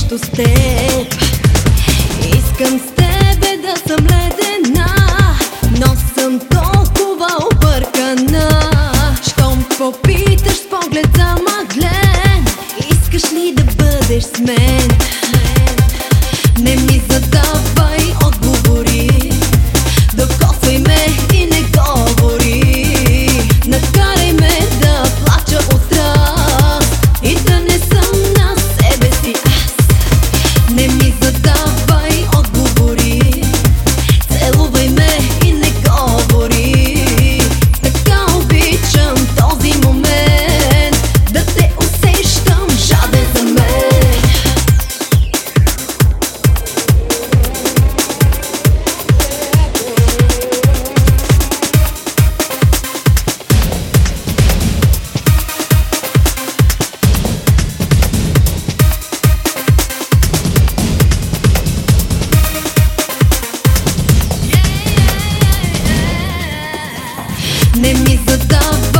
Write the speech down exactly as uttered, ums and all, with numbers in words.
нещо с теб. Искам с тебе да съм ледена, но съм толкова объркана. Щом попиташ с поглед замъглен, искаш ли да бъдеш с мен? Не ми задавай отговори, докосвай ме и не говори. Накарай ме да плача от страх и да не съм на себе си аз. Не ми задавай отговори, целувай ме и не говори. Така обичам този момент, да те усещам жаден за мен. Не ми задавай